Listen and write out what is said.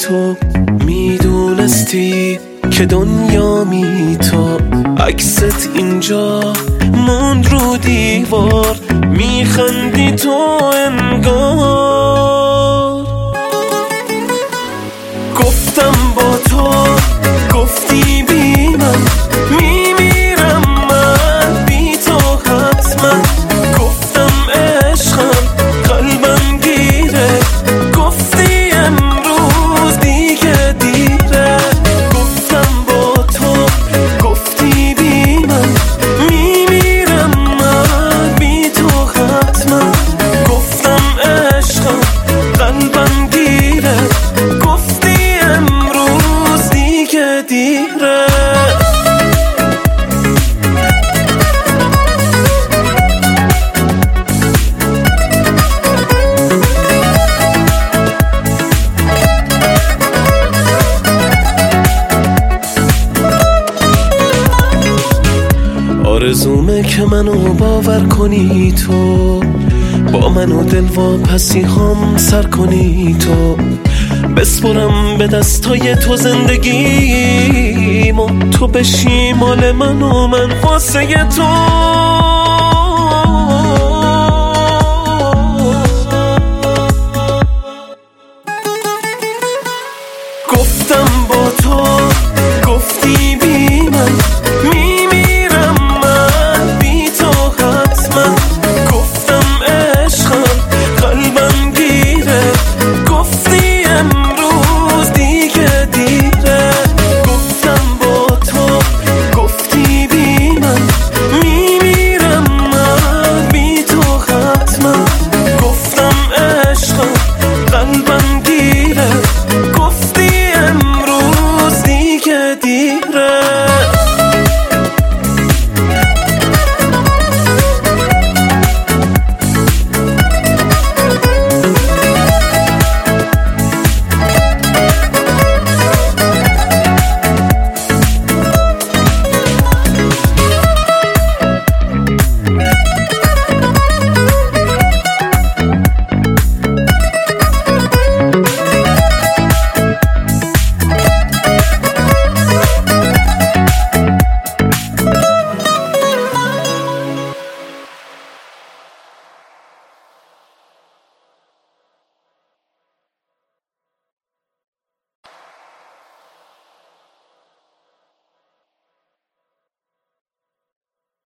تو میدونستی که دنیا بی تو عکست اینجا موند رو دیوار میخندی تو انگار گفتم با تو گفتی بی من میمیرم من بی تو حتما گفتم عشقم قلبم گیره گفتی امروز دیگه دیره گفتم با تو گفتی بی من میمیرم من بی تو حتما گفتم عشقم قلبم گیره گفتی امروز دیگه دیره آرزومه که منو باور کنی تو با منو دل واپسی هم سر کنی تو بسپرم به دستای تو زندگیمو تو بشی مال من و من واسه تو